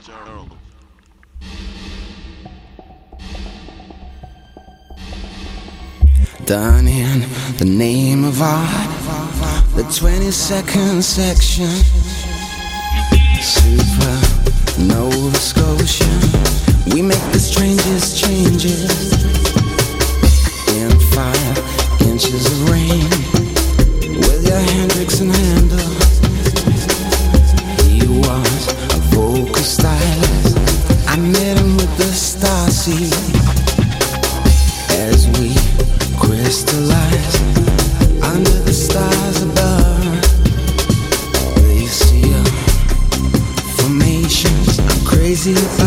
Done in the name of art, the 22nd section, Super Nova Scotia. We make the strangest changes in 5 inches of rain with your Hendrix and Handel. He was a vocal stylist. I met him with the Stasi as we crystallize under the stars above. They see formations. I'm crazy about